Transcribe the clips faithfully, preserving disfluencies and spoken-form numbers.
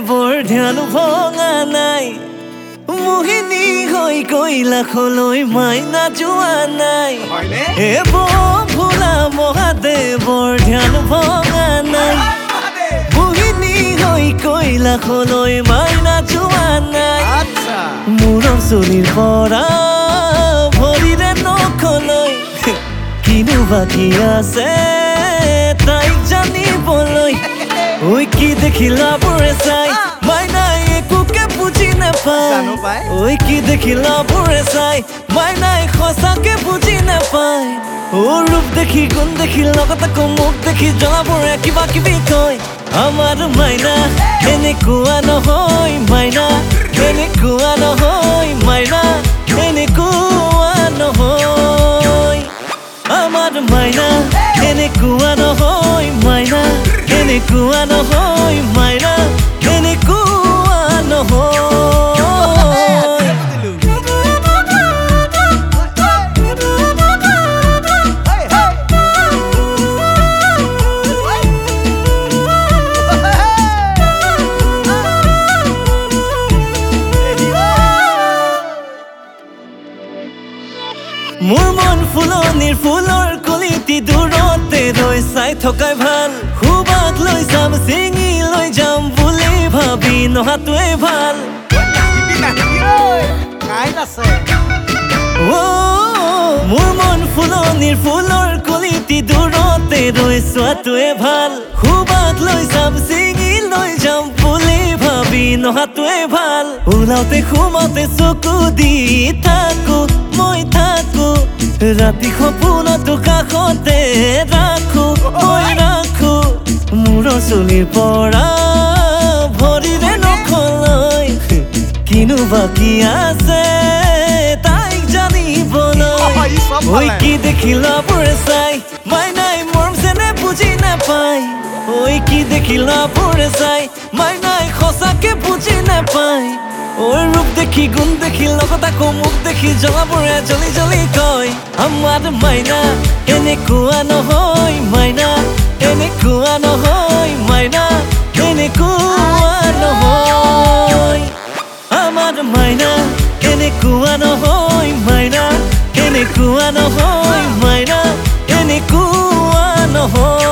বৰ ধ্যান ভঙা নাই মোহিনী হৈ কৈলা খলৈ মাইনা যোৱা নাই এ ভোলা মহাদেৱৰ ধ্যান ভঙা নাই মোহিনী হৈ কৈলা খলৈ মাইনা যোৱা নাই মূৰৰ চুলিৰ পৰা ভৰিৰে নখলৈ কিনো বাকী আছে তাইক জানিবলৈ ঐ কি দেখিলা বোৰে চাই মাইনাই একোকে বুজি নাপায় ঐ কি দেখিলা বোৰে চাই মাইনাই সঁচাকে বুজি নাপায় ও ৰূপ দেখি গুণ দেখি লগত আকৌ মুখ দেখি জনাবোৰে কিবা কিবি কয় আমাৰ মাইনা এনেকুৱা নহয় মাইনা এনেকুৱা নহয় মাইনা এনেকুৱা নহয় আমাৰ মাইনা এনেকুৱা নহয় মাইনা এনেকুৱা নহয় মাইনা এনেকুৱা নহয় মোৰ মন ফুলনিৰ ফুলৰ কলিটি দূৰতে ৰৈ চাই থকাই ভাল খুবাক লৈ যাম চিঙি লৈ যাম বুলি ভাবি নহাটোৱে ভাল মোৰ মন ফুলনিৰ ফুলৰ কলিটি দূৰতে ৰৈ চোৱাটোৱে ভাল খুবাক লৈ যাম চিঙি লৈ যাম বুলি ভাবি নহাটোৱে ভাল ওলাওতে সোমাওতে চকু দি থাকো মই থাকো ৰাতি সপোনতো কাষতে ৰাখো মই ৰাখো মূৰৰ চুলিৰ পৰা ভৰিৰে নখলৈ কিনো বাকী আছে তাইক জানিবলৈ ঐ কি দেখিলা বোৰে চাই মাইনাই মৰম যেনে বুজি নাপায় ঐ কি দেখিলা বোৰে চাই মাইনাই সঁচাকে বুজি নাপায় ঐ ৰূপ দেখি গুণ দেখি লগত আকৌ মুখ দেখি জনাবোৰে জলি জলি কয় আমাৰ মাইনা এনেকুৱা নহয় মাইনা এনেকুৱা নহয় মাইনা এনেকুৱা নহয় আমাৰ মাইনা এনেকুৱা নহয় মাইনা এনেকুৱা নহয় মাইনা এনেকুৱা নহয়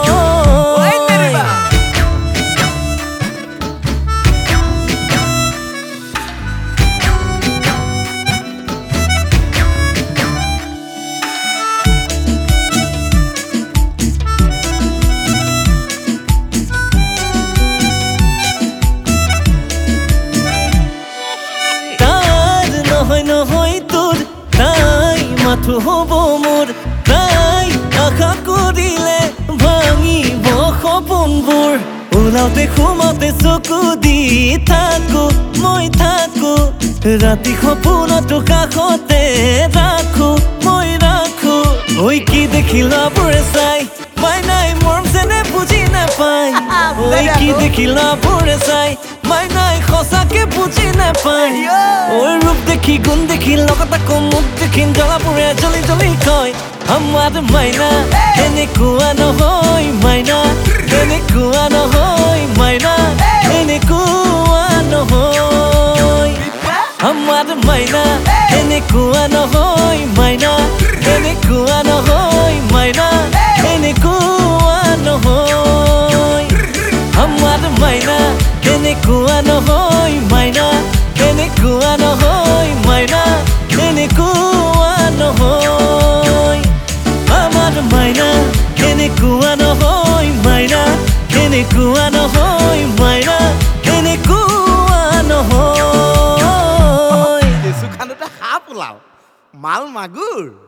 নহয় তোৰ তাই মাথো হ'ব মোৰ তাই আশা কৰিলে ভাঙিব সপোনবোৰ ওলাওতে সোমাওতে চকু দি থাকো মই থাকো ৰাতি সপোনতো কাষতে ৰাখো মই ৰাখো ঐ কি দেখিলা বোৰে চাই মাইনাই মৰম যেনে বুজি নাপায় ঐ কি দেখিলা বোৰে চাই মাইনাই সঁচাকে বুজি নাপায় ঐ ৰূপ দেখি গুণ দেখি লগত আকৌ মুখ দেখি জনাবোৰে জলি জলি কয় আমাৰ মাইনা এনেকুৱা নহয় মাইনা এনেকুৱা নহয় মাইনা এনেকুৱা নহয় আমাৰ মাইনা এনেকুৱা নহয় মাইনা এনেকুৱা নহয় মাইনা এনেকুৱা নহয় আমাৰ মাইনা এনেকুৱা নহয় মাইনা এনেকুৱা নহয় মাইনা এনেকুৱা নহয় আমাৰ মাইনা এনেকুৱা নহয় মাইনা এনেকুৱা নহয় মাইনা এনেকুৱা নহয় সুখানতে সাপ ওলাও মাল মাগুৰ